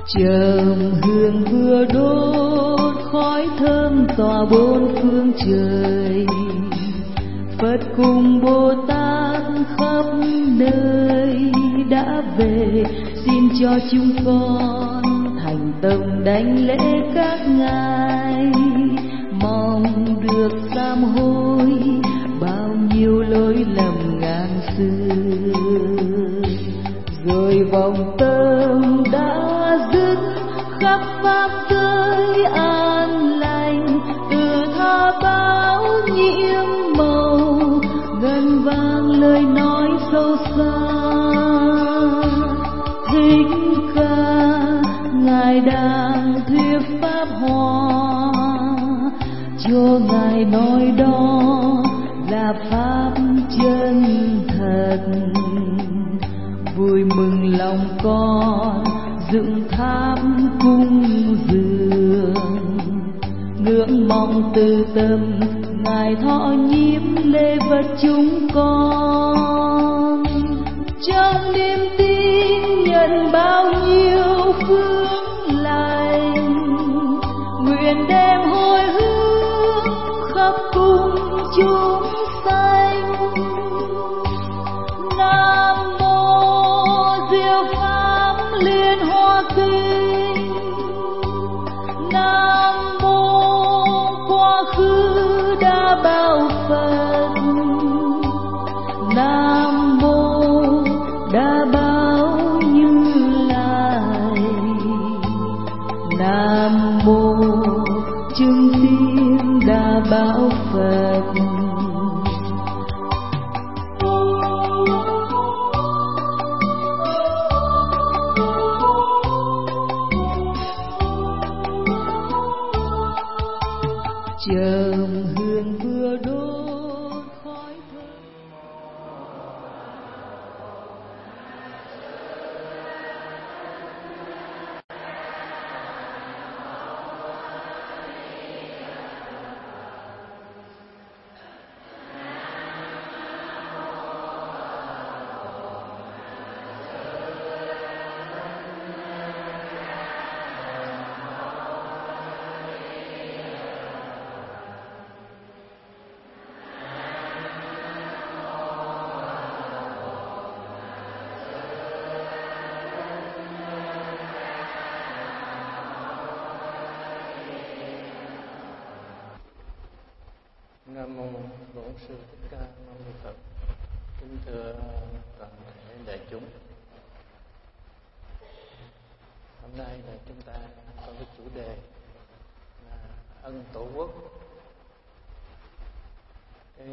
Trầm hương vừa đốt, khói thơm tỏa bốn phương trời. Phật cùng Bồ Tát khắp nơi đã về, xin cho chúng con thành tâm đảnh lễ các ngài, mong được sám hối bao nhiêu lỗi lầm ngàn xưa. Rồi vòng tâm đã dứt, khắp pháp giới an lành, từ tha báo nhiễm màu, ngân vang lời nói sâu xa. Thích Ca ngài đang thuyết pháp hòa, cho ngài nói đó là pháp chân thật. Vui mừng lòng con dựng tháp cung dường, ngưỡng mong từ tâm ngài thọ nhiếp lễ vật chúng con. Trong niềm tin nhận bao nhiêu phước lành, nguyện đem hồi hướng khắp cung chúng sanh. Nam mô Diệu Pháp Liên Hoa Kinh, Nam mô Quá Khứ Đa Bảo Phật, Nam mô Đa Bảo Như Lai, Nam mô Chứng Tín Đa Bảo Phật. Trầm hương vừa đốt, khói thơm. Nam mô Bổn Sư Thích Ca Mâu Ni Phật. Kính thưa toàn thể đại chúng, hôm nay là chúng ta có cái chủ đề là ân Tổ quốc. Cái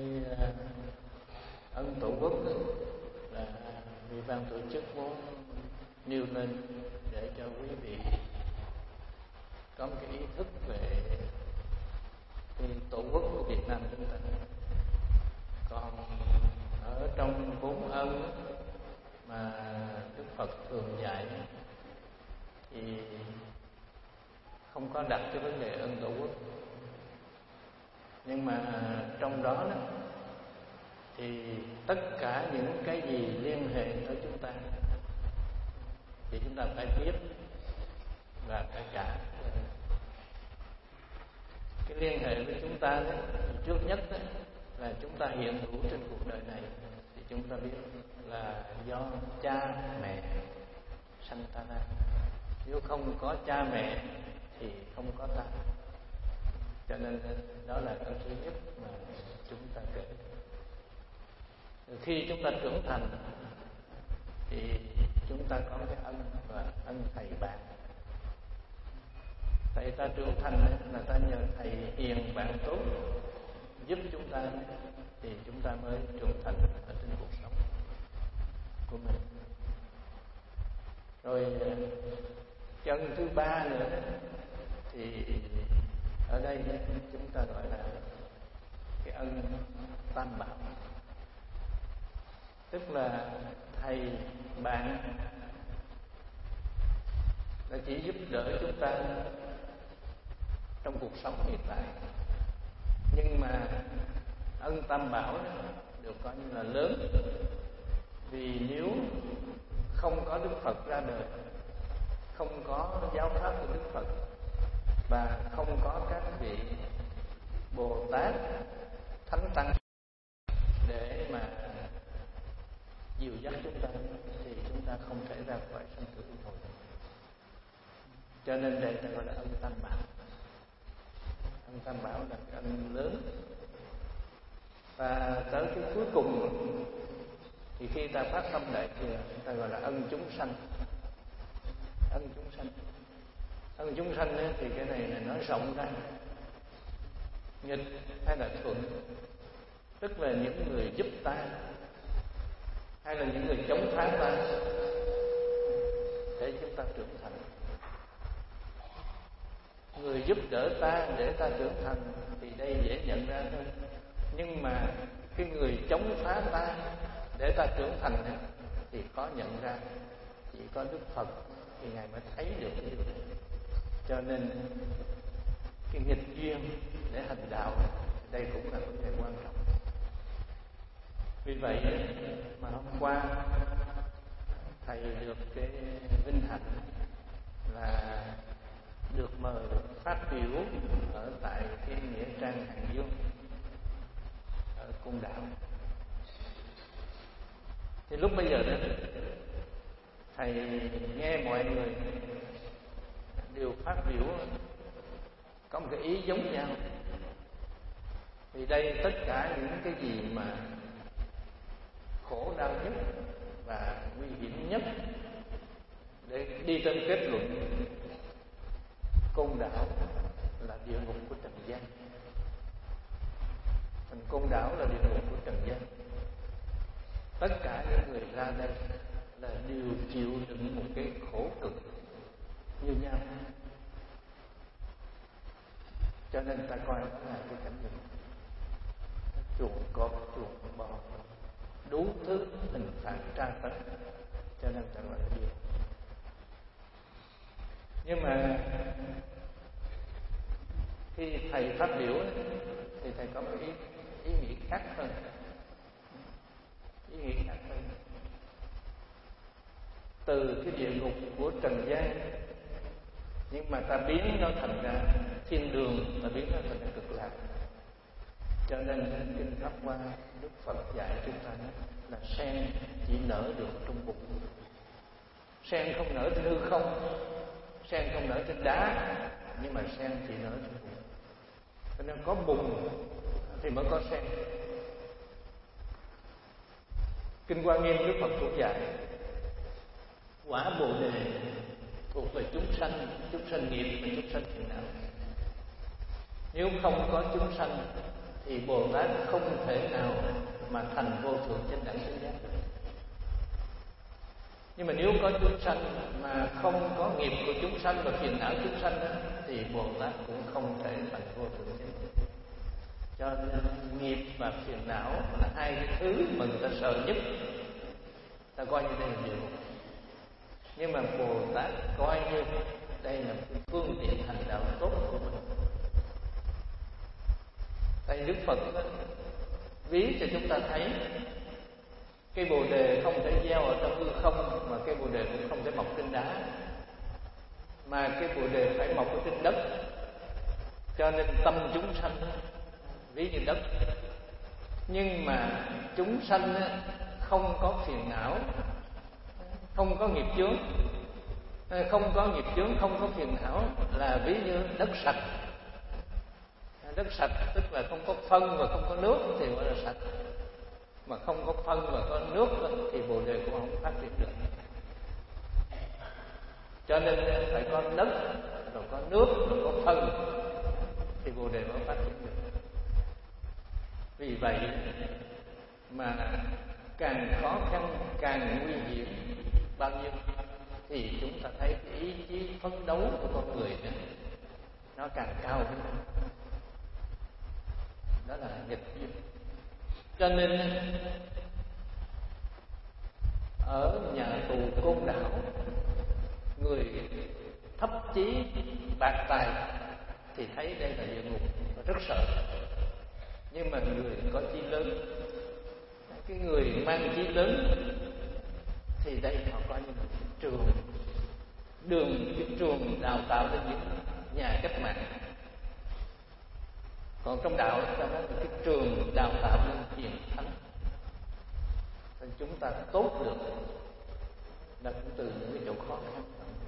ân Tổ quốc là vì ban tổ chức muốn nêu lên để cho quý vị có một cái ý thức về cái Tổ quốc của Việt Nam chúng ta. Còn ở trong 4 ân mà Đức Phật thường dạy thì không có đặt cái vấn đề ân Tổ quốc. Nhưng mà trong đó thì tất cả những cái gì liên hệ tới chúng ta thì chúng ta phải biết và phải trả. Cái liên hệ với chúng ta đó, trước nhất đó, là chúng ta hiện hữu trên cuộc đời này thì chúng ta biết là do cha mẹ sanh ta ra. Nếu không có cha mẹ thì không có ta. Cho nên đó là cái thứ nhất mà chúng ta kể. Khi chúng ta trưởng thành thì chúng ta có cái ân và ân thầy bạn. Thầy ta trưởng thành là ta nhờ thầy hiền bạn tốt giúp chúng ta thì chúng ta mới trưởng thành ở trên cuộc sống của mình. Rồi chân thứ ba nữa thì ở đây chúng ta gọi là cái ân tam bảo, tức là thầy bạn là chỉ giúp đỡ chúng ta trong cuộc sống hiện tại. Nhưng mà ân tam bảo được coi như là lớn, vì nếu không có Đức Phật ra đời không có giáo pháp của Đức Phật và không có các vị Bồ Tát, Thánh Tăng để mà dìu dắt chúng ta, thì chúng ta không thể ra khỏi sanh tử luân hồi. Cho nên đây ta gọi là ân Tam Bảo. Ân Tam Bảo là cái ân lớn. Và tới cái cuối cùng thì khi ta phát tâm đại thừa, ta gọi là ân chúng sanh. Ân chúng sanh. Ân chúng sanh ấy, thì cái này là nói rộng ra, nghịch hay là thuận, tức là những người giúp ta hay là những người chống phá ta để chúng ta trưởng thành. Người giúp đỡ ta để ta trưởng thành thì đây dễ nhận ra thôi. Nhưng mà cái người chống phá ta để ta trưởng thành này, thì có nhận ra, chỉ có Đức Phật thì Ngài mới thấy được cái điều này. Cho nên cái nghịch duyên để hành đạo đây cũng là vấn đề quan trọng. Vì vậy mà hôm qua thầy được cái vinh hạnh là được mời phát biểu ở tại cái nghĩa trang Hàng Dương ở Côn Đảo. Thì lúc bây giờ đó thầy nghe mọi người đều phát biểu có một cái ý giống nhau. Thì đây tất cả những cái gì mà khổ đau nhất và nguy hiểm nhất để đi trên kết luận Côn Đảo là địa ngục của trần gian. Thành Côn Đảo là địa ngục của trần gian. Tất cả những người ra đây là đều chịu đựng một cái khổ cực như nhau. Cho nên ta coi đó là cái cảnh tượng chuồng cọp, chuồng bò, đủ thứ hình phạt tra tấn. Cho nên ta gọi là địa ngục. Nhưng mà khi thầy phát biểu thì thầy có một ý nghĩa khác hơn. Ý nghĩa khác hơn. Từ cái địa ngục của trần gian, nhưng mà ta biến nó thành ra thiên đường, ta biến nó thành ra cực lạc. Cho nên kinh Pháp Hoa Đức Phật dạy chúng ta là sen chỉ nở được trong bụng. Sen không nở trên hư không, sen không nở trên đá, nhưng mà sen chỉ nở trên bụng. Cho nên có bùn thì mới có sen. Kinh Hoa Nghiêm Đức Phật cũng dạy quả Bồ Đề thuộc về chúng sanh nghiệp và chúng sanh phiền não. Nếu không có chúng sanh thì Bồ Tát không thể nào mà thành vô thượng chánh đẳng chánh giác được. Nhưng mà nếu có chúng sanh mà không có nghiệp của chúng sanh và phiền não chúng sanh đó, thì Bồ Tát cũng không thể thành vô thượng chánh giác. Cho nên nghiệp và phiền não là hai cái thứ mà người ta sợ nhất. Ta coi như đây là địa ngục. Nhưng mà Bồ Tát coi như đây là một phương tiện hành đạo tốt của mình. Tại Đức Phật đó, ví cho chúng ta thấy cây Bồ Đề không thể gieo ở trong hư không, mà cây Bồ Đề cũng không thể mọc trên đá, mà cây Bồ Đề phải mọc ở trên đất. Cho nên tâm chúng sanh ví như đất. Nhưng mà chúng sanh không có phiền não, không có nghiệp chướng. Không có nghiệp chướng, không có phiền não là ví như đất sạch. Đất sạch tức là không có phân và không có nước thì gọi là sạch. Mà không có phân và có nước thì Bồ Đề cũng không phát triển được. Cho nên phải có đất, rồi có nước, rồi có phân thì Bồ Đề mới phát triển được. Vì vậy mà càng khó khăn, càng nguy hiểm bao nhiêu thì chúng ta thấy cái ý chí phấn đấu của con người đó, nó càng cao hơn. Đó là nghịch duyên. Cho nên ở nhà tù Côn Đảo, người thấp chí bạc tài thì thấy đây là địa ngục và rất sợ. Nhưng mà người có chí lớn, cái người mang chí lớn thì đây họ coi như một trường cái trường đào tạo lên những nhà cách mạng. Còn trong đạo chúng ta nói là cái trường đào tạo lên hiền thánh. Nên chúng ta tốt được là cũng từ những cái chỗ khó khăn.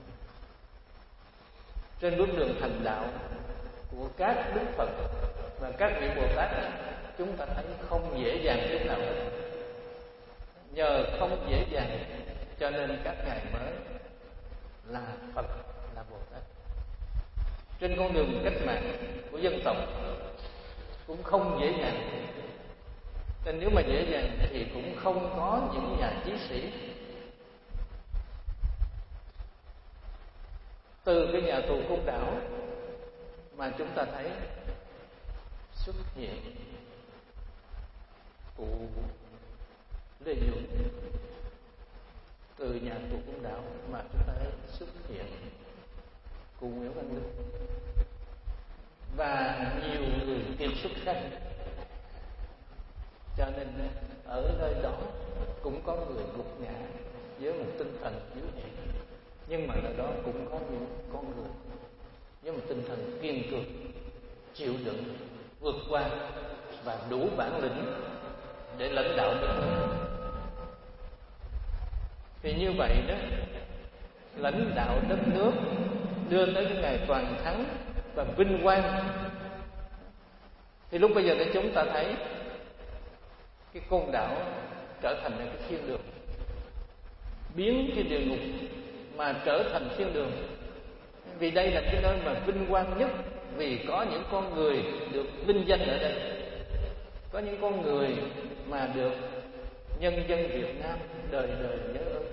Trên bước đường thành đạo của các đức Phật và các vị Bồ Tát, chúng ta thấy không dễ dàng chút nào hết. Nhờ không dễ dàng cho nên các ngài mới là Phật, là Bồ Tát. Trên con đường cách mạng của dân tộc cũng không dễ dàng. Nên nếu mà dễ dàng thì cũng không có những nhà chí sĩ. Từ cái nhà tù Côn Đảo mà chúng ta thấy xuất hiện cụ Lê Duẩn. Từ nhà tù Côn Đảo mà chúng ta thấy xuất hiện cụ Nguyễn Văn Linh và nhiều người kiệt xuất khác. Cho nên ở nơi đó cũng có người gục ngã với một tinh thần yếu nhẹ, nhưng mà ở đó cũng có những con người với một tinh thần kiên cường, chịu đựng, vượt qua và đủ bản lĩnh để lãnh đạo đất nước. Thì như vậy đó, lãnh đạo đất nước đưa tới cái ngày toàn thắng và vinh quang. Thì lúc bây giờ thì chúng ta thấy cái Côn Đảo trở thành cái thiên đường, biến cái địa ngục mà trở thành thiên đường. Vì đây là cái nơi mà vinh quang nhất, vì có những con người được vinh danh ở đây, có những con người mà được nhân dân Việt Nam đời đời nhớ ơn.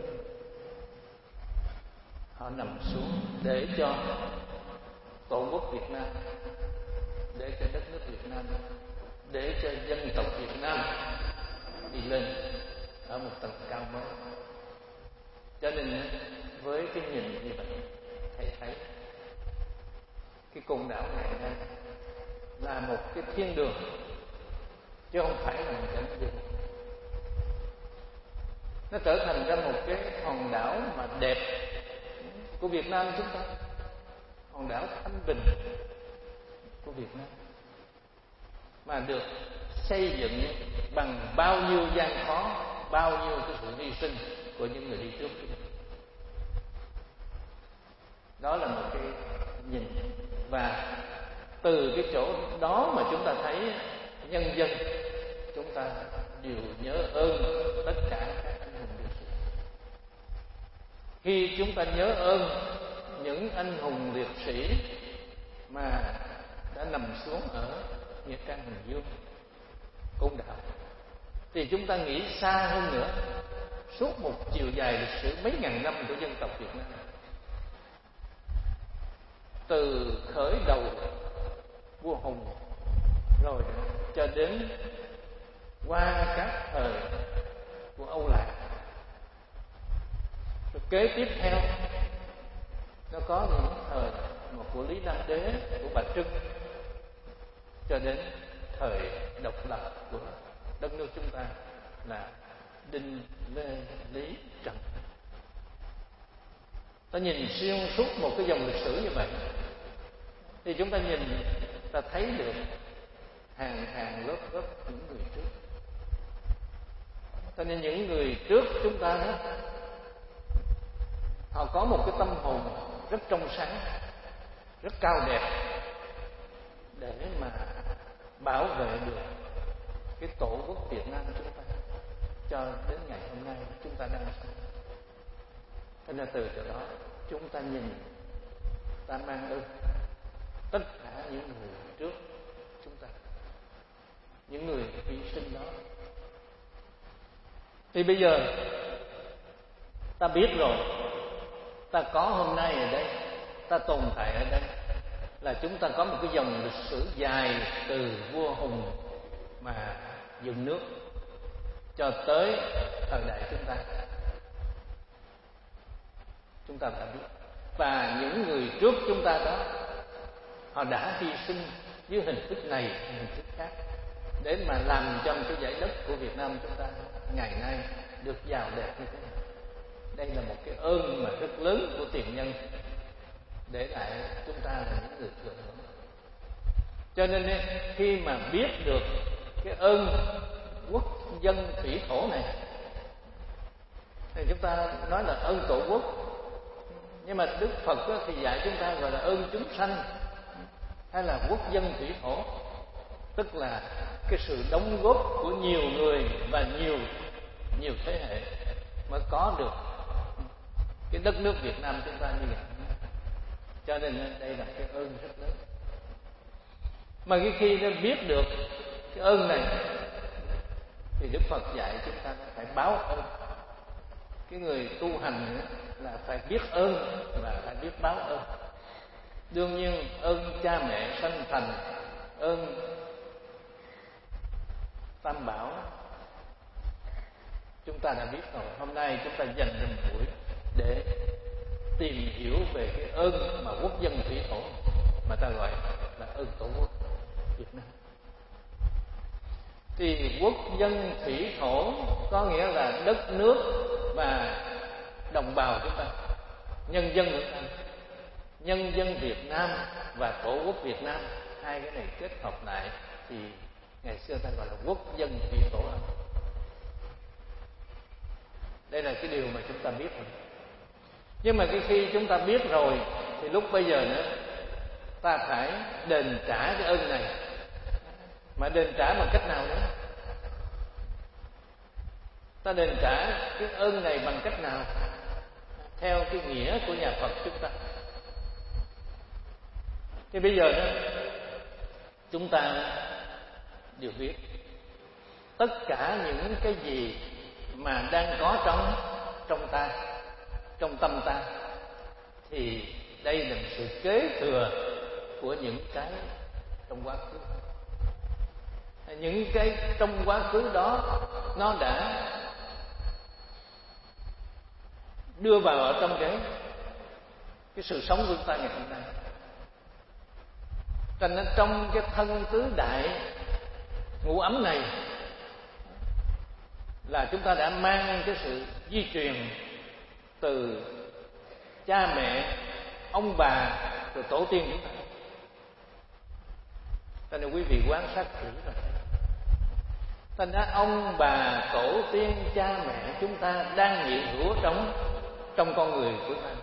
Họ nằm xuống để cho tổ quốc Việt Nam, để cho đất nước Việt Nam, để cho dân tộc Việt Nam đi lên ở một tầng cao mới. Cho nên với cái nhìn như vậy, thầy thấy cái Côn Đảo này đây là một cái thiên đường, chứ không phải là một cái địa ngục. Nó trở thành ra một cái hòn đảo mà đẹp của Việt Nam chúng ta, hòn đảo thanh bình của Việt Nam, mà được xây dựng bằng bao nhiêu gian khó, bao nhiêu cái sự hy sinh của những người đi trước. Đó là một cái nhìn. Và từ cái chỗ đó mà chúng ta thấy nhân dân chúng ta đều nhớ ơn tất cả các anh hùng liệt sĩ. Khi chúng ta nhớ ơn những anh hùng liệt sĩ mà đã nằm xuống ở Nghĩa Trang Bình Dương, Côn Đảo, thì chúng ta nghĩ xa hơn nữa. Suốt một chiều dài lịch sử mấy ngàn năm của dân tộc Việt Nam, từ khởi đầu vua Hùng rồi cho đến qua các thời của Âu Lạc, rồi kế tiếp theo nó có những thời của Lý Nam Đế, của Bà Trưng, cho đến thời độc lập của đất nước chúng ta là Đinh, Lê, Lý, Trần. Ta nhìn xuyên suốt một cái dòng lịch sử như vậy thì chúng ta nhìn, ta thấy được hàng hàng lớp lớp những người trước. Cho nên những người trước chúng ta đó, họ có một cái tâm hồn rất trong sáng, rất cao đẹp để mà bảo vệ được cái tổ quốc Việt Nam chúng ta cho đến ngày hôm nay chúng ta đang sống. Cho nên từ chỗ đó chúng ta nhìn, ta mang ơn tất cả những người trước chúng ta, những người hy sinh đó. Thì bây giờ ta biết rồi, ta có hôm nay ở đây, ta tồn tại ở đây, là chúng ta có một cái dòng lịch sử dài từ vua Hùng mà dựng nước cho tới thời đại chúng ta đã biết. Và những người trước chúng ta đó, họ đã hy sinh dưới hình thức này, hình thức khác, để mà làm cho cái dải đất của Việt Nam chúng ta ngày nay được giàu đẹp như thế này. Đây là một cái ơn mà rất lớn của tiền nhân để lại chúng ta là những người thừa hưởng. Cho nên khi mà biết được cái ơn quốc dân thủy thổ này thì chúng ta nói là ơn tổ quốc. Nhưng mà Đức Phật thì dạy chúng ta gọi là ơn chúng sanh hay là quốc dân thủy thổ, tức là cái sự đóng góp của nhiều người và nhiều thế hệ mới có được cái đất nước Việt Nam chúng ta như vậy. Cho nên đây là cái ơn rất lớn. Mà khi đã biết được cái ơn này thì Đức Phật dạy chúng ta phải báo ơn. Cái người tu hành là phải biết ơn và phải biết báo ơn. Đương nhiên ơn cha mẹ sanh thành, ơn Tam Bảo chúng ta đã biết rồi. Hôm nay chúng ta dành một buổi để tìm hiểu về cái ơn mà quốc dân thủy thổ mà ta gọi là ơn tổ quốc Việt Nam. Thì quốc dân thủy thổ có nghĩa là đất nước và đồng bào chúng ta, nhân dân Việt Nam, nhân dân Việt Nam và tổ quốc Việt Nam, hai cái này kết hợp lại thì ngày xưa ta gọi là quốc dân thủy thổ. Đây là cái điều mà chúng ta biết rồi. Nhưng mà khi chúng ta biết rồi thì lúc bây giờ nữa ta phải đền trả cái ơn này. Mà đền trả bằng cách nào nữa? Ta đền trả cái ơn này bằng cách nào? Theo cái nghĩa của nhà Phật chúng ta. Thì bây giờ đó chúng ta đều biết tất cả những cái gì mà đang có trong ta, trong tâm ta, thì đây là một sự kế thừa của những cái trong quá khứ. Những cái trong quá khứ đó nó đã đưa vào ở trong cái sự sống của chúng ta ngày hôm nay. Cho nên trong cái thân tứ đại ngũ ấm này là chúng ta đã mang cái sự di truyền từ cha mẹ, ông bà, rồi tổ tiên chúng ta. Cho nên quý vị quan sát kỹ rồi. Thành ra ông bà, tổ tiên, cha mẹ chúng ta đang hiện hữu trong con người của ta.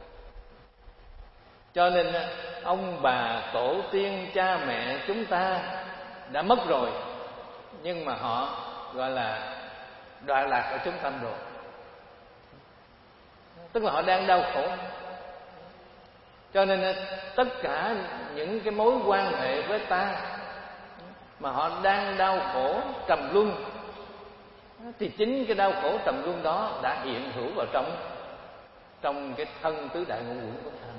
Cho nên ông bà, tổ tiên, cha mẹ chúng ta đã mất rồi, nhưng mà họ gọi là đọa lạc ở chúng tâm rồi. Tức là họ đang đau khổ. Cho nên tất cả những cái mối quan hệ với ta mà họ đang đau khổ trầm luân, thì chính cái đau khổ trầm luân đó đã hiện hữu vào trong cái thân tứ đại ngũ uẩn của ta.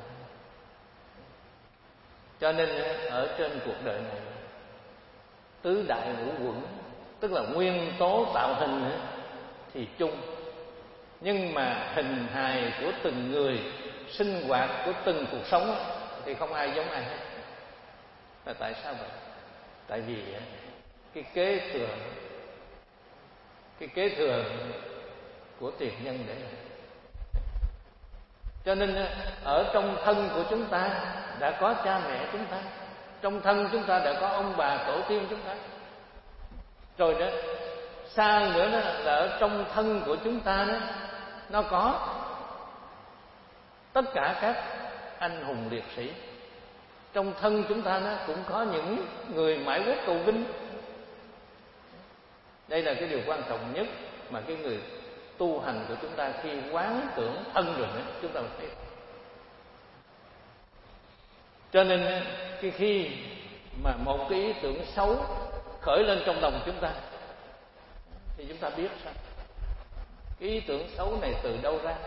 Cho nên ở trên cuộc đời này, tứ đại ngũ uẩn tức là nguyên tố tạo hình thì chung, nhưng mà hình hài của từng người, sinh hoạt của từng cuộc sống thì không ai giống ai hết. Là tại sao vậy? Tại vì cái kế thừa của tiền nhân để lại. Cho nên ở trong thân của chúng ta đã có cha mẹ chúng ta, trong thân chúng ta đã có ông bà tổ tiên chúng ta. Rồi đó, xa nữa đó là ở trong thân của chúng ta đó, nó có tất cả các anh hùng liệt sĩ. Trong thân chúng ta nó cũng có những người mãi quốc cầu vinh. Đây là cái điều quan trọng nhất mà cái người tu hành của chúng ta khi quán tưởng thân rồi nữa, chúng ta thấy. Cho nên khi mà một cái ý tưởng xấu khởi lên trong lòng chúng ta thì chúng ta biết sao? Cái ý tưởng xấu này từ đâu ra?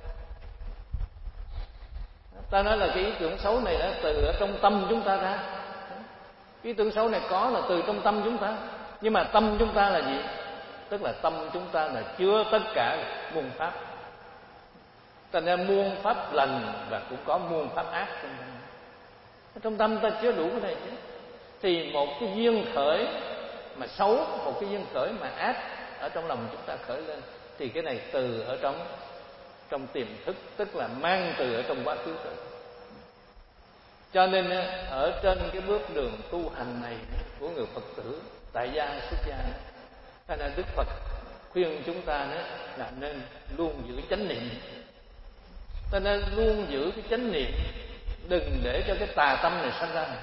Ta nói là cái ý tưởng xấu này đã từ ở trong tâm chúng ta ra. Ý tưởng xấu này có là từ trong tâm chúng ta. Nhưng mà tâm chúng ta là gì? Tức là tâm chúng ta là chứa tất cả muôn pháp. Thành ra muôn pháp lành và cũng có muôn pháp ác trong tâm. Trong tâm ta chứa đủ cái này chứ. Thì một cái duyên khởi mà xấu, một cái duyên khởi mà ác ở trong lòng chúng ta khởi lên, thì cái này từ ở trong tiềm thức, tức là mang từ ở trong quá khứ tới. Cho nên ở trên cái bước đường tu hành này của người Phật tử tại gia xuất gia, cho nên Đức Phật khuyên chúng ta là nên luôn giữ chánh niệm. Cho nên luôn giữ cái chánh niệm, đừng để cho cái tà tâm này sanh ra,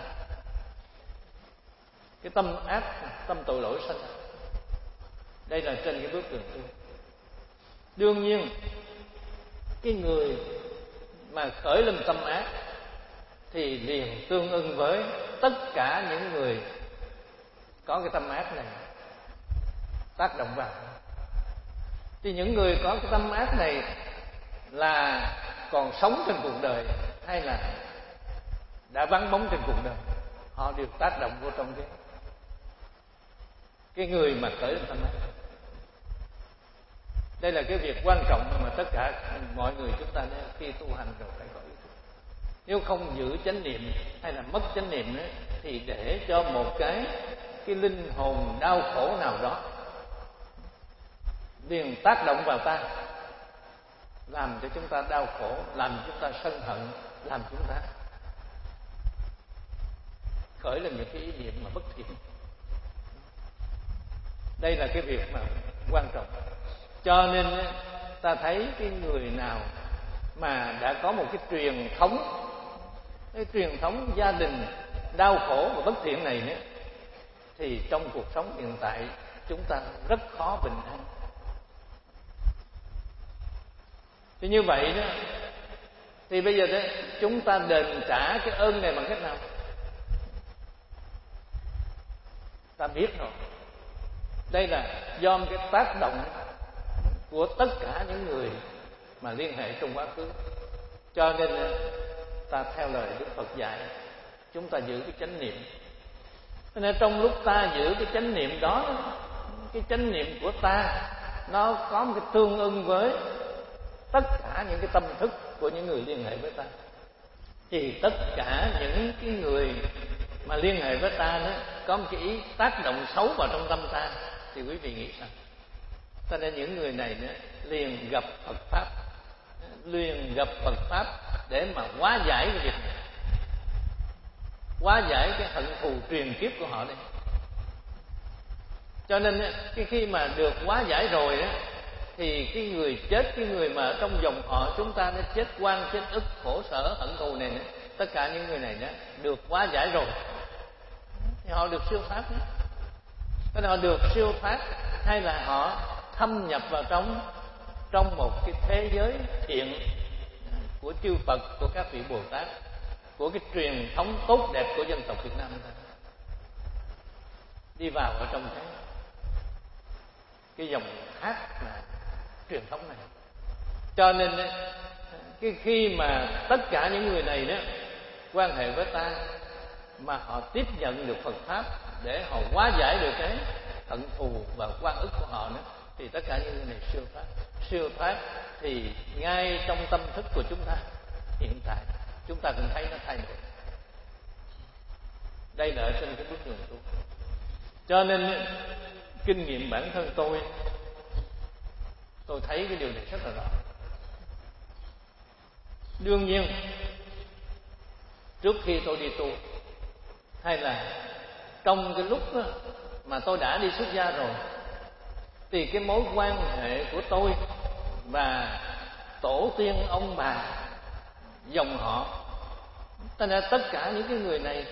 cái tâm ác, tâm tội lỗi sanh ra. Đây là trên cái bước đường tu. Đương nhiên cái người mà khởi lên tâm ác thì liền tương ưng với tất cả những người có cái tâm ác này tác động vào. Thì những người có cái tâm ác này là còn sống trên cuộc đời hay là đã vắng bóng trên cuộc đời, họ đều tác động vô trong cái người mà khởi lên tâm ác. Đây là cái việc quan trọng mà tất cả mọi người chúng ta khi tu hành rồi phải có ý thức. Nếu không giữ chánh niệm hay là mất chánh niệm thì để cho một cái linh hồn đau khổ nào đó liền tác động vào ta, làm cho chúng ta đau khổ, làm chúng ta sân hận, làm chúng ta khởi lên những cái ý niệm mà bất thiện. Đây là cái việc mà quan trọng. Cho nên ta thấy cái người nào mà đã có một cái truyền thống gia đình đau khổ và bất thiện này thì trong cuộc sống hiện tại chúng ta rất khó bình an. Thì như vậy đó, thì bây giờ chúng ta đền trả cái ơn này bằng cách nào? Ta biết rồi, đây là do cái tác động của tất cả những người mà liên hệ trong quá khứ. Cho nên ta theo lời Đức Phật dạy, chúng ta giữ cái chánh niệm. Cho nên trong lúc ta giữ cái chánh niệm đó, cái chánh niệm của ta nó có một cái tương ưng với tất cả những cái tâm thức của những người liên hệ với ta. Thì tất cả những cái người mà liên hệ với ta đó có một cái ý tác động xấu vào trong tâm ta, thì quý vị nghĩ sao? Cho nên những người này liền gặp Phật Pháp để mà hóa giải cái việc này, hóa giải cái hận thù truyền kiếp của họ đây. Cho nên khi mà được hóa giải rồi thì cái người chết, cái người mà ở trong dòng họ chúng ta đã chết oan, chết ức, khổ sở, hận thù này, tất cả những người này được hóa giải rồi thì họ được siêu thoát. Cái họ được siêu thoát hay là họ thâm nhập vào trong một cái thế giới thiện của chư Phật, của các vị Bồ Tát, của cái truyền thống tốt đẹp của dân tộc Việt Nam ta, đi vào ở trong cái dòng thác mà truyền thống này. Cho nên khi mà tất cả những người này quan hệ với ta mà họ tiếp nhận được Phật Pháp để họ hóa giải được cái hận thù và oan ức của họ thì tất cả những người này siêu thoát thì ngay trong tâm thức của chúng ta hiện tại chúng ta cũng thấy nó thay đổi. Đây là ở trên cái bước đường tu. Cho nên kinh nghiệm bản thân tôi thấy cái điều này rất là rõ. Đương nhiên trước khi tôi đi tu hay là trong cái lúc mà tôi đã đi xuất gia rồi thì cái mối quan hệ của tôi và tổ tiên ông bà dòng họ, cho nên tất cả những cái người này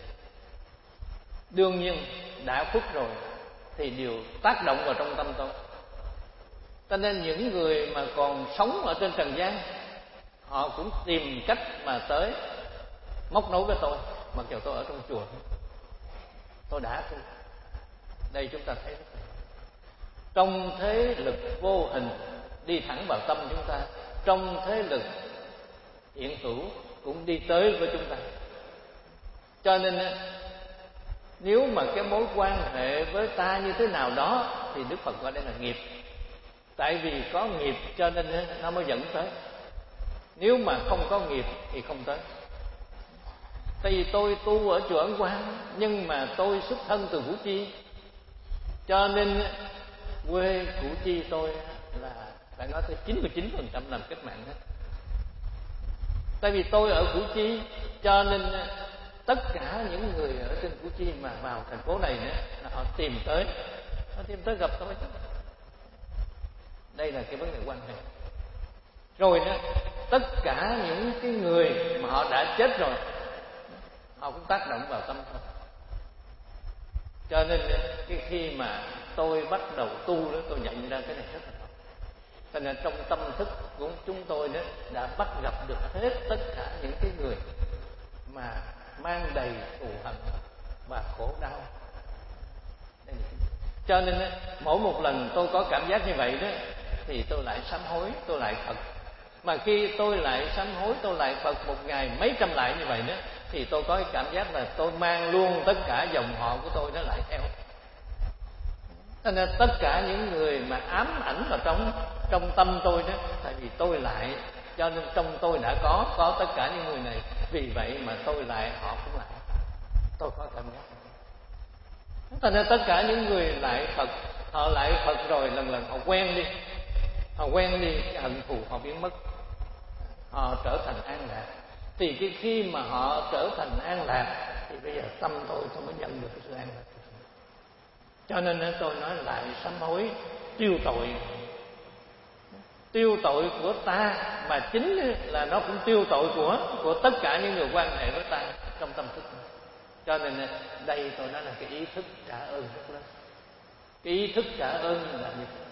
đương nhiên đã khuất rồi thì đều tác động vào trong tâm tôi. Cho nên những người mà còn sống ở trên trần gian họ cũng tìm cách mà tới móc nối với tôi, mặc dù tôi ở trong chùa tôi đã tu. Đây chúng ta thấy rất là trong thế lực vô hình đi thẳng vào tâm chúng ta, trong thế lực hiện hữu cũng đi tới với chúng ta. Cho nên nếu mà cái mối quan hệ với ta như thế nào đó thì Đức Phật gọi đây là nghiệp. Tại vì có nghiệp cho nên nó mới dẫn tới. Nếu mà không có nghiệp thì không tới. Tại vì tôi tu ở chùa Ấn Quang, nhưng mà tôi xuất thân từ Củ Chi, cho nên quê Củ Chi tôi là phải nói nói tới 99% làm cách mạng hết. Tại vì tôi ở Củ Chi, cho nên tất cả những người ở trên Củ Chi mà vào thành phố này nữa, họ tìm tới gặp tôi. Đây là cái vấn đề quan hệ. Rồi nữa, tất cả những cái người mà họ đã chết rồi, họ cũng tác động vào tâm tôi. Cho nên khi mà tôi bắt đầu tu đó, tôi nhận ra cái này rất là tốt. Cho nên trong tâm thức của chúng tôi đó đã bắt gặp được hết tất cả những cái người mà mang đầy thù hận và khổ đau. Cho nên mỗi một lần tôi có cảm giác như vậy đó, thì tôi lại sám hối, tôi lại Phật. Mà khi tôi lại sám hối, tôi lại Phật một ngày mấy trăm lại như vậy đó, thì tôi có cái cảm giác là tôi mang luôn tất cả dòng họ của tôi nó lại theo. Cho nên tất cả những người mà ám ảnh vào trong tâm tôi đó, tại vì tôi lại, cho nên trong tôi đã có tất cả những người này. Vì vậy mà tôi lại, họ cũng lại. Tôi có cảm giác. Cho nên tất cả những người lại Phật, họ lại Phật rồi lần lần họ quen đi. Họ quen đi, cái hận thù họ biến mất. Họ trở thành an lạc. Thì khi mà họ trở thành an lạc, thì bây giờ tâm tôi mới nhận được cái sự an lạc. Cho nên tôi nói lại sám hối, tiêu tội của ta, mà chính là nó cũng tiêu tội của tất cả những người quan hệ với ta trong tâm thức. Cho nên đây tôi nói là cái ý thức trả ơn rất lớn. Cái ý thức trả ơn là như thế.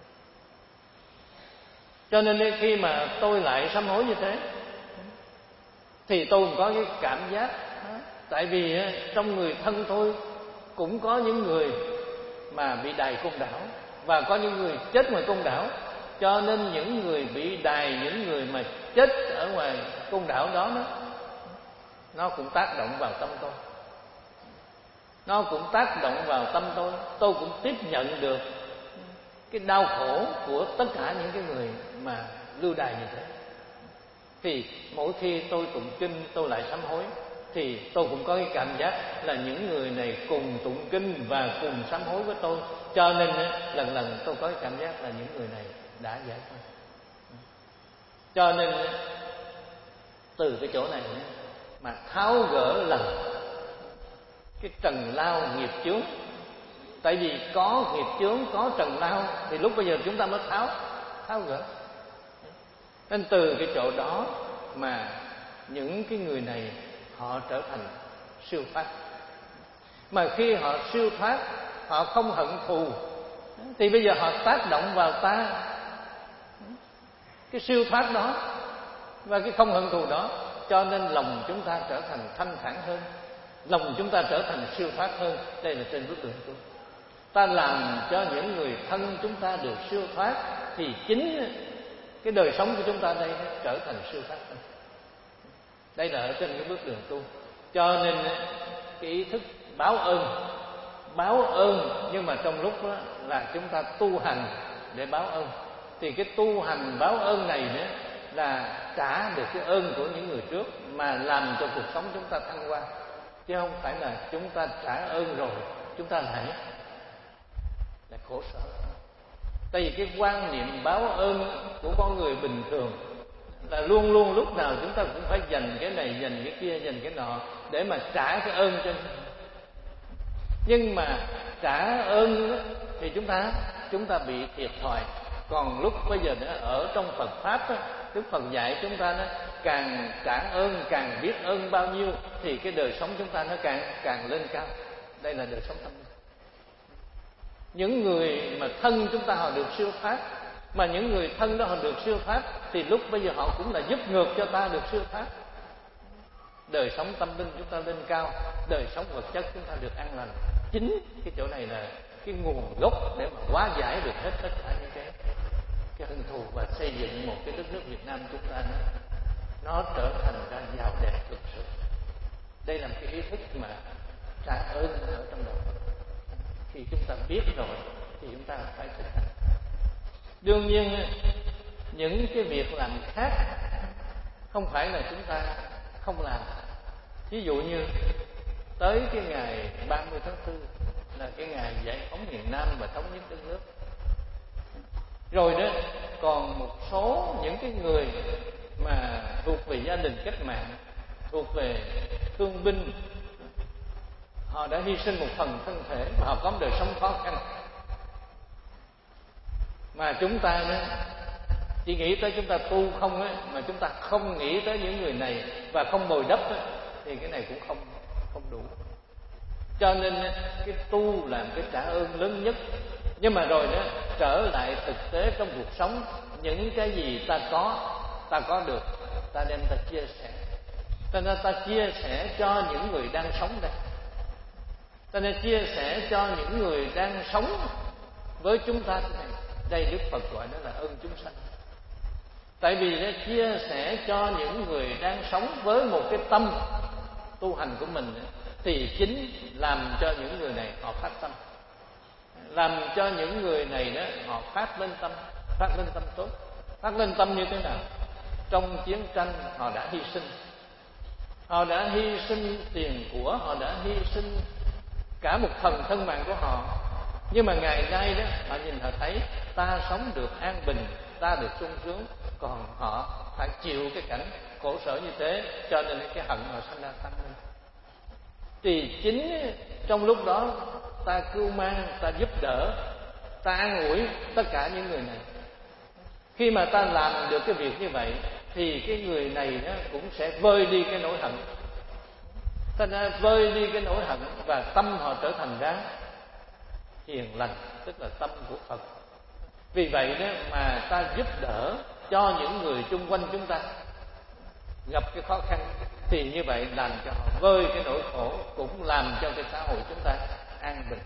Cho nên khi mà tôi lại sám hối như thế, thì tôi cũng có cái cảm giác. Tại vì trong người thân tôi cũng có những người mà bị đày côn đảo, và có những người chết ngoài côn đảo. Cho nên những người bị đày, những người mà chết ở ngoài côn đảo đó, nó cũng tác động vào tâm tôi. Nó cũng tác động vào tâm tôi. Tôi cũng tiếp nhận được cái đau khổ của tất cả những cái người mà lưu đày như thế. Thì mỗi khi tôi tụng kinh, tôi lại sám hối, thì tôi cũng có cái cảm giác là những người này cùng tụng kinh và cùng sám hối với tôi. Cho nên lần lần tôi có cái cảm giác là những người này đã giải thoát. Cho nên từ cái chỗ này mà tháo gỡ lần cái trần lao nghiệp chướng. Tại vì có nghiệp chướng, có trần lao, thì lúc bây giờ chúng ta mới tháo gỡ. Nên từ cái chỗ đó mà những cái người này họ trở thành siêu thoát. Mà khi họ siêu thoát, họ không hận thù, thì bây giờ họ tác động vào ta. Cái siêu thoát đó và cái không hận thù đó, cho nên lòng chúng ta trở thành thanh thản hơn, lòng chúng ta trở thành siêu thoát hơn. Đây là trên bước đường tu. Ta làm cho những người thân chúng ta được siêu thoát, thì chính cái đời sống của chúng ta đây trở thành siêu thoát hơn. Đây là ở trên cái bước đường tu. Cho nên cái ý thức báo ơn, nhưng mà trong lúc đó là chúng ta tu hành để báo ơn. Thì cái tu hành báo ơn này nữa là trả được cái ơn của những người trước, mà làm cho cuộc sống chúng ta thăng hoa. Chứ không phải là chúng ta trả ơn rồi chúng ta lại khổ sở. Tại vì cái quan niệm báo ơn của con người bình thường là luôn luôn lúc nào chúng ta cũng phải dành cái này, dành cái kia, dành cái nọ để mà trả cái ơn cho. Nhưng mà trả ơn thì chúng ta bị thiệt thòi. Còn lúc bây giờ nữa ở trong Phật pháp đó, Đức Phật dạy chúng ta đó, càng trả ơn, càng biết ơn bao nhiêu thì cái đời sống chúng ta nó càng lên cao. Đây là đời sống tâm linh. Những người mà thân chúng ta họ được siêu thoát, mà những người thân đó họ được siêu thoát, thì lúc bây giờ họ cũng là giúp ngược cho ta được siêu thoát. Đời sống tâm linh chúng ta lên cao, đời sống vật chất chúng ta được an lành. Chính cái chỗ này là cái nguồn gốc để mà hóa giải được hết tất cả những cái hận thù, và xây dựng một cái đất nước Việt Nam chúng ta nó trở thành ra giàu đẹp thực sự. Đây là một cái ý thức mà trả ơn ở trong đầu. Khi chúng ta biết rồi thì chúng ta phải thực hành. Đương nhiên những cái việc làm khác không phải là chúng ta không làm. Ví dụ như tới cái ngày 30 tháng 4 là cái ngày giải phóng miền Nam và thống nhất đất nước, Rồi đó còn một số những cái người mà thuộc về gia đình cách mạng, thuộc về thương binh, họ đã hy sinh một phần thân thể và họ có một đời sống khó khăn. Mà chúng ta đó chỉ nghĩ tới chúng ta tu không á, mà chúng ta không nghĩ tới những người này và không bồi đắp á, thì cái này cũng không đủ. Cho nên cái tu là cái trả ơn lớn nhất. Nhưng mà rồi đó trở lại thực tế trong cuộc sống, những cái gì ta có được, ta đem ta chia sẻ. Cho nên ta chia sẻ cho những người đang sống đây. Ta nên chia sẻ cho những người đang sống với chúng ta thế này. Đây Đức Phật gọi đó là ơn chúng sanh. Tại vì nó chia sẻ cho những người đang sống với một cái tâm tu hành của mình, thì chính làm cho những người này họ phát tâm, làm cho những người này đó họ phát lên tâm tốt. Phát lên tâm như thế nào? Trong chiến tranh họ đã hy sinh, họ đã hy sinh tiền của, họ đã hy sinh cả một phần thân mạng của họ. Nhưng mà ngày nay đó họ nhìn họ thấy ta sống được an bình, ta được sung sướng, còn họ phải chịu cái cảnh khổ sở như thế, cho nên cái hận họ sinh ra tăng lên. Thì chính trong lúc đó ta cưu mang, ta giúp đỡ, ta an ủi tất cả những người này. Khi mà ta làm được cái việc như vậy thì cái người này nó cũng sẽ vơi đi cái nỗi hận. Ta đã vơi đi cái nỗi hận và tâm họ trở thành ra hiền lành, tức là tâm của Phật. Vì vậy đó mà ta giúp đỡ cho những người chung quanh chúng ta gặp cái khó khăn, thì như vậy làm cho họ vơi cái nỗi khổ, cũng làm cho cái xã hội chúng ta an bình.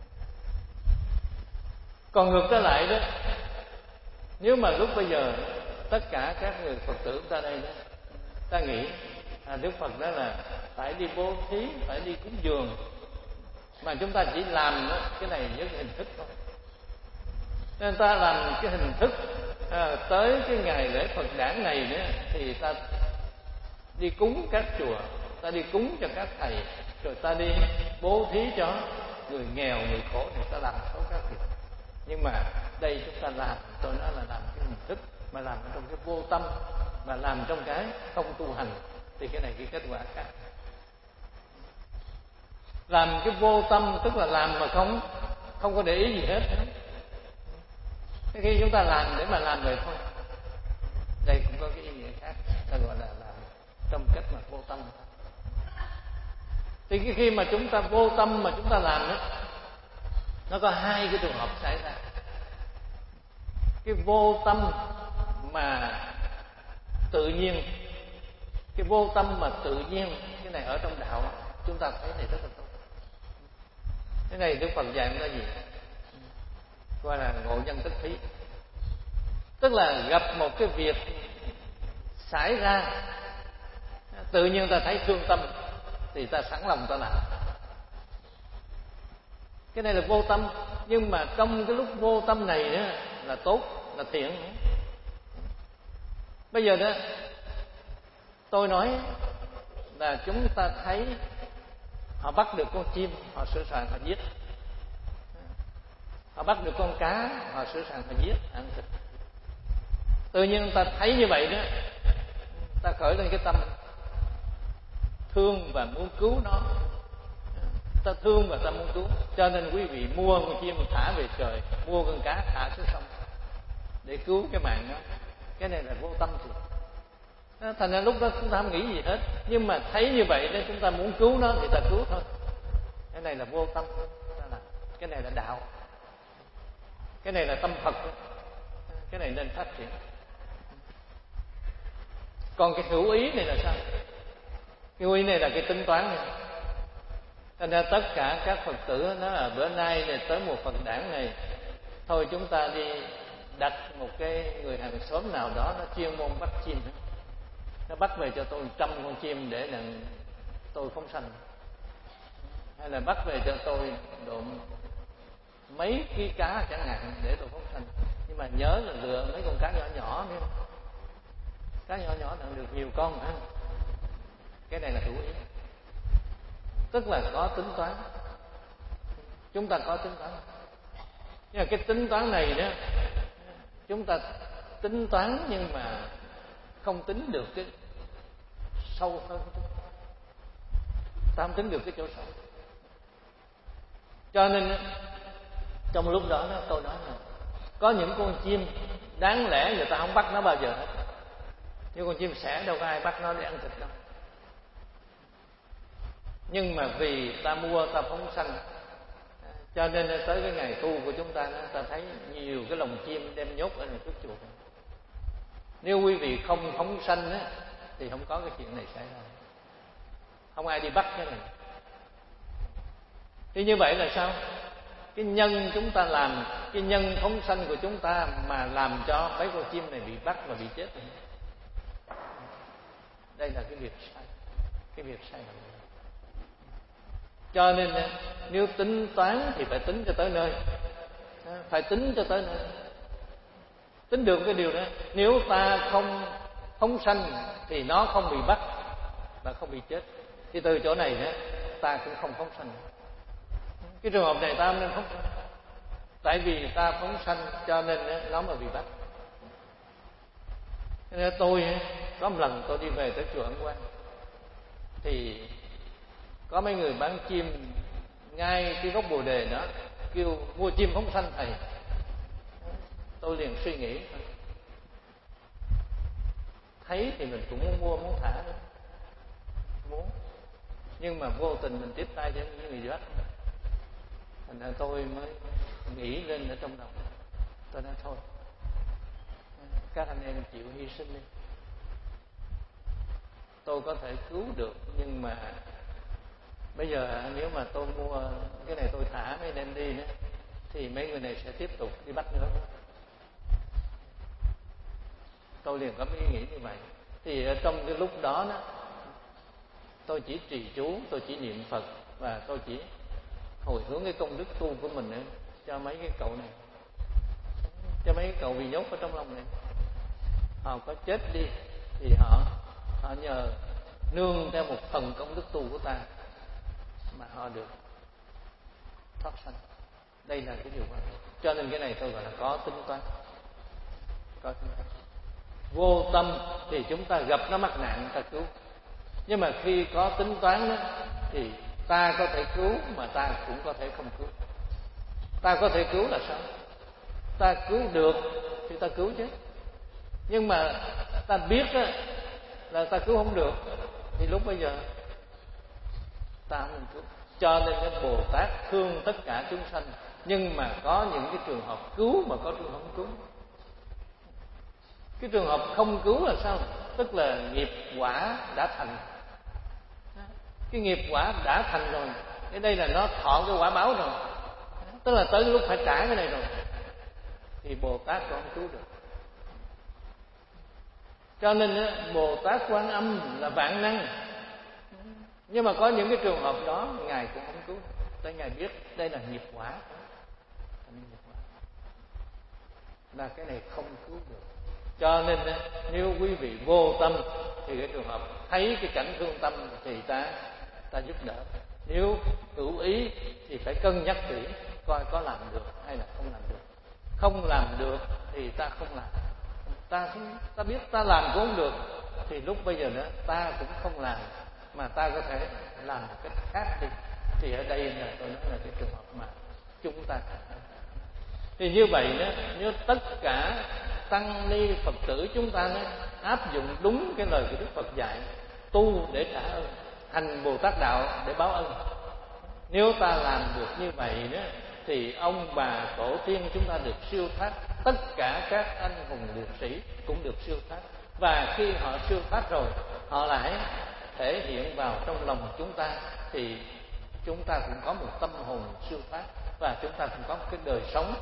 Còn ngược trở lại đó, nếu mà lúc bây giờ tất cả các người Phật tử ta đây đó, ta nghĩ Đức Phật đó là phải đi bố thí, phải đi cúng dường, mà chúng ta chỉ làm đó, cái này với cái hình thức thôi. Nên ta làm cái hình thức tới cái ngày lễ Phật đản này nữa, thì ta đi cúng các chùa, ta đi cúng cho các thầy, rồi ta đi bố thí cho người nghèo, người khổ, thì ta làm số các việc. Nhưng mà đây chúng ta làm, tôi nói là làm cái hình thức, mà làm trong cái vô tâm, mà làm trong cái không tu hành, thì cái này cái kết quả khác. Làm cái vô tâm tức là làm mà không có để ý gì hết. Khi chúng ta làm để mà làm vậy thôi, đây cũng có cái ý nghĩa khác, ta gọi là làm trong cách mà vô tâm. Thì khi mà chúng ta vô tâm mà chúng ta làm đó, nó có hai cái trường hợp xảy ra. Cái vô tâm mà tự nhiên, cái vô tâm mà tự nhiên, cái này ở trong đạo chúng ta thấy này rất là tốt. Cái này Đức Phật dạy chúng ta gì? Gọi là ngộ nhân tức thí. Tức là gặp một cái việc xảy ra, tự nhiên ta thấy thương tâm thì ta sẵn lòng ta làm. Cái này là vô tâm. Nhưng mà trong cái lúc vô tâm này đó là tốt, là thiện. Bây giờ đó tôi nói là chúng ta thấy họ bắt được con chim, họ sửa soạn họ giết. Họ bắt được con cá, họ sửa soạn họ giết, ăn thịt. Tự nhiên ta thấy như vậy đó, ta khởi lên cái tâm thương và muốn cứu nó. Ta thương và ta muốn cứu, cho nên quý vị mua con chim thả về trời, mua con cá thả xuống sông để cứu cái mạng đó. Cái này là vô tâm thì. Thành ra lúc đó chúng ta không nghĩ gì hết, nhưng mà thấy như vậy nên chúng ta muốn cứu nó thì ta cứu thôi. Cái này là vô tâm. Cái này là đạo. Cái này là tâm Phật. Cái này nên phát triển. Còn cái hữu ý này là sao? Cái hữu ý này là cái tính toán này. Thành ra tất cả các Phật tử nó là bữa nay này, tới mùa Phật đản này, thôi chúng ta đi đặt một cái người hàng xóm nào đó nó chuyên môn bắt chim, nó bắt về cho tôi 100 con chim để là tôi phóng sanh, hay là bắt về cho tôi độ mấy ký cá chẳng hạn để tôi phóng sanh. Nhưng mà nhớ là lựa mấy con cá nhỏ nhỏ nữa, cá nhỏ nhỏ là được nhiều con hả? Cái này là hữu ý, tức là có tính toán. Chúng ta có tính toán, nhưng mà cái tính toán này đó chúng ta tính toán nhưng mà không tính được cái sâu hơn, ta không tính được cái chỗ sâu. Cho nên trong lúc đó tôi nói là có những con chim đáng lẽ người ta không bắt nó bao giờ hết, nhưng con chim sẻ đâu có ai bắt nó để ăn thịt đâu. Nhưng mà vì ta mua, ta phóng sanh, cho nên tới cái ngày tu của chúng ta, ta thấy nhiều cái lồng chim đem nhốt ở này trước chùa. Nếu quý vị không phóng sanh á, thì không có cái chuyện này xảy ra, không ai đi bắt cái này. Thì như vậy là sao? Cái nhân chúng ta làm, cái nhân phóng sanh của chúng ta mà làm cho mấy con chim này bị bắt và bị chết. Đây là cái việc sai, cái việc sai lầm. Cho nên nếu tính toán thì phải tính cho tới nơi, phải tính cho tới nơi, tính được cái điều đó. Nếu ta không phóng sanh thì nó không bị bắt và không bị chết, thì từ chỗ này ta cũng không phóng sanh. Cái trường hợp này ta không nên phóng sanh, tại vì ta phóng sanh cho nên nó mà bị bắt. Nên tôi có một lần tôi đi về tới chùa Ấn Quang, thì có mấy người bán chim ngay cái gốc Bồ Đề đó kêu mua chim phóng sanh thầy. Tôi liền suy nghĩ, thấy thì mình cũng muốn mua, muốn thả nữa, muốn, nhưng mà vô tình mình tiếp tay cho những người bắt. Thành ra tôi mới nghĩ lên ở trong đầu, tôi nói thôi, các anh em chịu hy sinh đi. Tôi có thể cứu được, nhưng mà bây giờ nếu mà tôi mua cái này, tôi thả mấy anh đi nữa, thì mấy người này sẽ tiếp tục đi bắt nữa. Tôi liền có ý nghĩ như vậy. Thì trong cái lúc đó tôi chỉ trì chú, tôi chỉ niệm Phật, và tôi chỉ hồi hướng cái công đức tu của mình nữa cho mấy cái cậu này, cho mấy cái cậu bị nhốt ở trong lòng này. Họ có chết đi thì họ nhờ nương theo một phần công đức tu của ta mà họ được thoát sanh. Đây là cái điều quan trọng. Cho nên cái này tôi gọi là có tính toán, có tính toán. Vô tâm thì chúng ta gặp nó mắc nạn ta cứu, nhưng mà khi có tính toán đó, thì ta có thể cứu mà ta cũng có thể không cứu. Ta có thể cứu là sao? Ta cứu được thì ta cứu chứ, nhưng mà ta biết là ta cứu không được thì lúc bây giờ ta không cứu. Cho nên cái Bồ Tát thương tất cả chúng sanh, nhưng mà có những cái trường hợp cứu mà có trường hợp không cứu. Cái trường hợp không cứu là sao? Tức là nghiệp quả đã thành. Cái nghiệp quả đã thành rồi, cái đây là nó thọ cái quả báo rồi, tức là tới lúc phải trả cái này rồi, thì Bồ Tát còn không cứu được. Cho nên Bồ Tát Quan Âm là vạn năng, nhưng mà có những cái trường hợp đó Ngài cũng không cứu, tại Ngài biết đây là nghiệp quả, là cái này không cứu được. Cho nên nếu quý vị vô tâm thì cái trường hợp thấy cái cảnh thương tâm thì ta giúp đỡ. Nếu hữu ý thì phải cân nhắc kỹ coi có làm được hay là không làm được. Không làm được thì ta không làm. Ta biết ta làm cũng không được thì lúc bây giờ nữa ta cũng không làm, mà ta có thể làm một cách khác đi. Thì ở đây là tôi nói là cái trường hợp mà chúng ta thì như vậy đó, nếu tất cả tăng ni Phật tử chúng ta áp dụng đúng cái lời của Đức Phật dạy, tu để trả ơn, hành Bồ Tát đạo để báo ân. Nếu ta làm được như vậy đó, thì ông bà tổ tiên chúng ta được siêu thoát, tất cả các anh hùng liệt sĩ cũng được siêu thoát. Và khi họ siêu thoát rồi, họ lại thể hiện vào trong lòng chúng ta, thì chúng ta cũng có một tâm hồn siêu thoát, và chúng ta cũng có một cái đời sống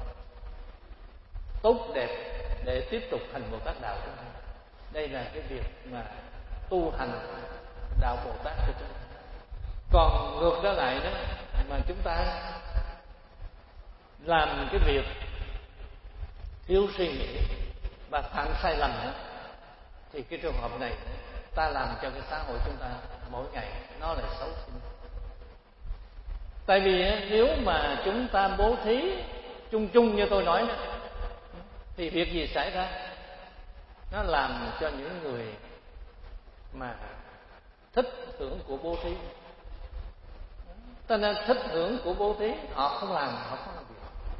tốt đẹp để tiếp tục hành Bồ Tát đạo của mình. Đây là cái việc mà tu hành đạo Bồ Tát của chúng ta. Còn ngược trở lại đó, mà chúng ta làm cái việc thiếu suy nghĩ và phạm sai lầm đó, thì cái trường hợp này ta làm cho cái xã hội chúng ta mỗi ngày nó lại xấu xí. Tại vì nếu mà chúng ta bố thí chung chung như tôi nói đó, thì việc gì xảy ra? Nó làm cho những người mà thích hưởng của bố thí, cho nên thích hưởng của bố thí họ không làm việc.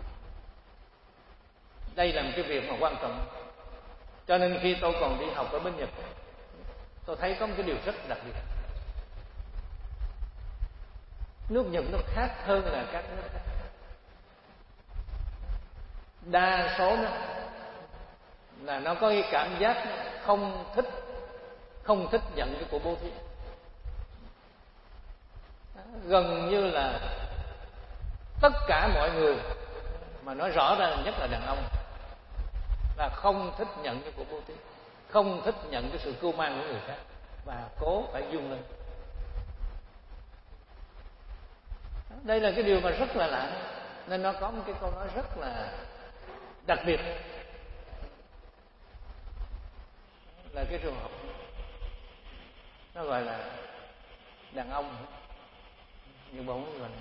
Đây là một cái việc mà quan trọng. Cho nên khi tôi còn đi học ở bên Nhật, tôi thấy có một cái điều rất đặc biệt. Nước Nhật nó khác hơn là các nước khác. Đa số là nó có cái cảm giác không thích nhận cái của bố thí. Gần như là tất cả mọi người, mà nói rõ ra nhất là đàn ông, là không thích nhận cái của bố thí, không thích nhận cái sự cưu mang của người khác, và cố phải vươn lên. Đây là cái điều mà rất là lạ. Nên nó có một cái câu nói rất là đặc biệt, là cái trường hợp nó gọi là đàn ông như bốn người,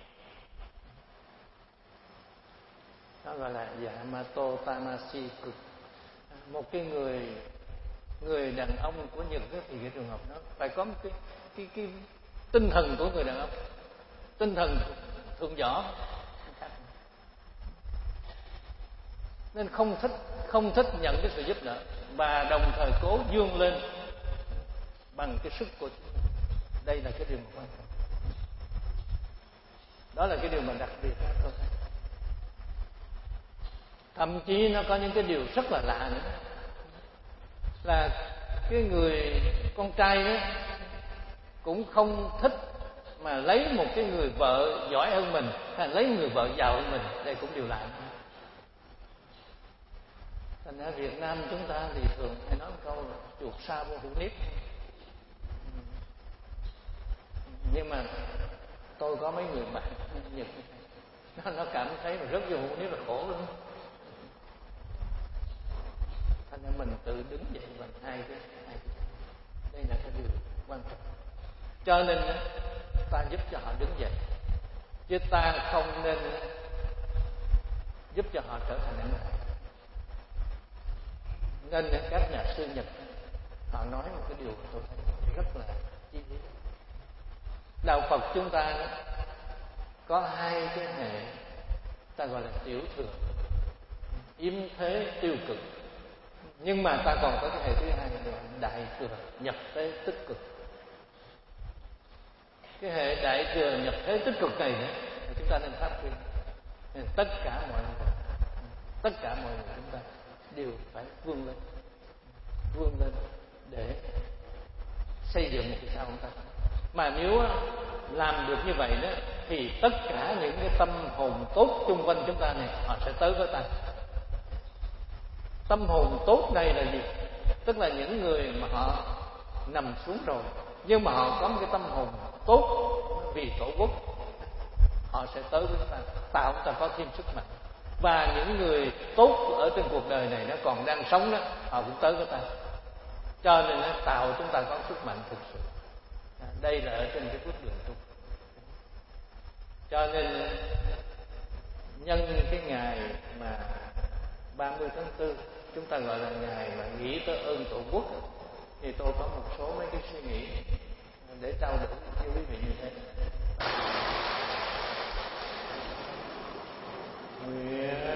nó gọi là Yamato Tamasiku. Một cái người đàn ông của Nhật ấy, thì cái trường hợp đó phải có một cái tinh thần của người đàn ông, tinh thần thượng võ, nên không thích nhận cái sự giúp đỡ, và đồng thời cố vươn lên bằng cái sức của chính mình. Đây là cái điều mà quan trọng. Đó là cái điều mà đặc biệt đó, tôi thấy. Thậm chí nó có những cái điều rất là lạ nữa, là cái người con trai đó cũng không thích mà lấy một cái người vợ giỏi hơn mình, hay lấy người vợ giàu hơn mình. Đây cũng điều lạ. Thành ra Việt Nam chúng ta thì thường hay nói một câu là chuột sa vô hữu nếp. Nhưng mà tôi có mấy người bạn Nhật, nó cảm thấy mà rất vô hữu nếp là khổ luôn. Thành ra mình tự đứng dậy bằng hai cái. Đây là cái điều quan trọng. Cho nên ta giúp cho họ đứng dậy, chứ ta không nên giúp cho họ trở thành nặng nề. Nên các nhà sư Nhật họ nói một cái điều tôi thấy rất là chi tiết. Đạo Phật chúng ta đó, có hai cái hệ ta gọi là tiểu thừa, yếm thế tiêu cực. Nhưng mà ta còn có cái hệ thứ hai là đại thừa, nhập thế tích cực. Cái hệ đại thừa nhập thế tích cực này nữa, chúng ta nên phát huy. Tất cả mọi người chúng ta đều phải vươn lên để xây dựng một cái xã hội ta. Mà nếu làm được như vậy đó, thì tất cả những cái tâm hồn tốt xung quanh chúng ta này họ sẽ tới với ta. Tâm hồn tốt đây là gì? Tức là những người mà họ nằm xuống rồi, nhưng mà họ có một cái tâm hồn tốt vì tổ quốc, họ sẽ tới với ta, tạo ta có thêm sức mạnh. Và những người tốt ở trên cuộc đời này nó còn đang sống đó, họ cũng tới với ta. Cho nên nó tạo chúng ta có sức mạnh thực sự. Đây là ở trên cái bước đường tu. Cho nên nhân cái ngày mà 30 tháng 4 chúng ta gọi là ngày mà nghĩ tới ơn Tổ quốc, thì tôi có một số mấy cái suy nghĩ để trao đổi với quý vị như thế. Nguyện